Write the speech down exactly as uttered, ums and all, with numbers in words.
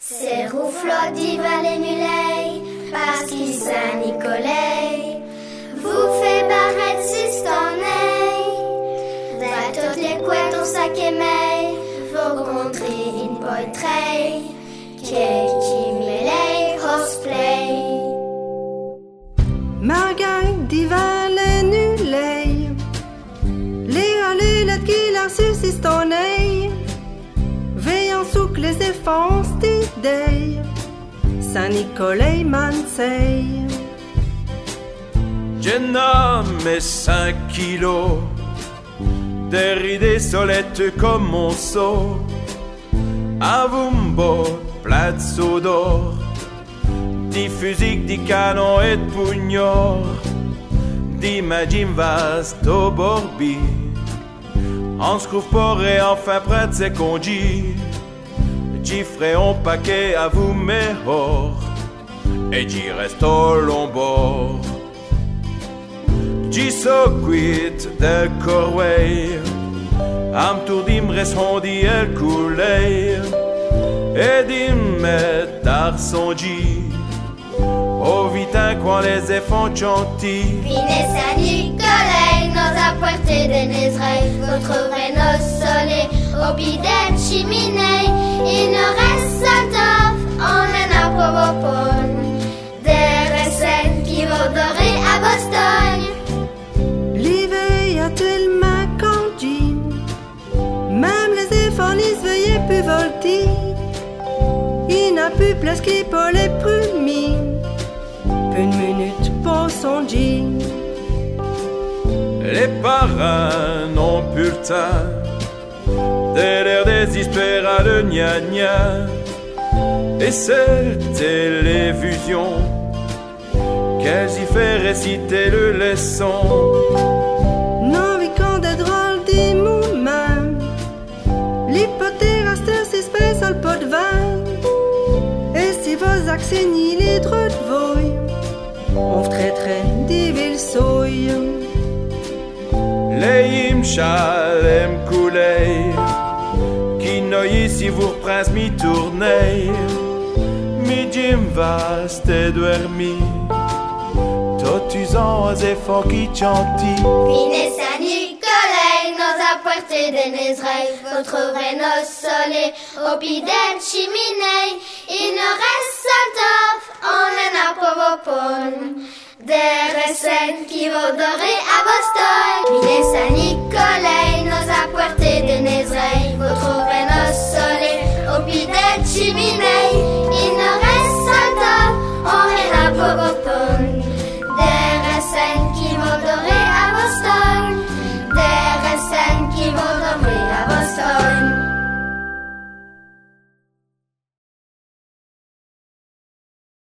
C'est rouflot d'Ival et Muley, parce qu'il Saint-Nicolas. Vous fait barrette si t'en es. Dans toutes les couettes, on sac et mail. Faut contrer une poitrée. Qui mêlée, horseplay. Ma gang d'Ival et Muley. Les allées, les qui la suscissent ton œil. Veillant sous que les effances d'idées. Saint-Nicolas Manseille. Jeune homme et cinq kilos, des idées solettes comme mon seau, un vumbo, plat de seau d'or, des fusils, des canons et de pugnons, des magim vaste au borbi, en scroufport et enfin près de ses congis, j'y ferai un paquet à vous mehor, et j'y reste au long bord. J'y so quit de Corway, am tour d'imres hondi el coulé, et d'immet d'arson G, au vitin quand les effants chantis. Vine Saint-Nicolas, nos apportés de Nézraï, vous trouverez nos soleils, au bidet cheminée, il nous reste un top, on en a pour vos pommes, des recettes qui vont dorer à Boston. L'hiver a tellement congé, même les efforts veuillez plus volter. Il n'a plus place qui pour les premiers, une minute pour son jean. Les parrains n'ont plus le temps de l'air désespéré de gna gna, et cette télévision qu'elles y fait réciter le leçon. Non, vi quand des drôles des mouvements, l'hypothèque reste si spécial pot de vin. Et si vos accès ni les drôles de voix, on traiterait des villes souilles. Les imchal aiment couler, qui noyent si vous reprince mi tournez, mi jim vaste et dormi. Totusant aux efforts qui chantent. Vine Saint-Nicolas, nos apportés de Nézraï, vous trouverez nos soleils, au bidet cheminée, il nous reste un top, on en a pour vos pommes, des recettes qui vont dorer à Boston. Vine Saint-Nicolas, nos apportés de Nézraï, vous trouverez nos soleils, au bidet cheminée.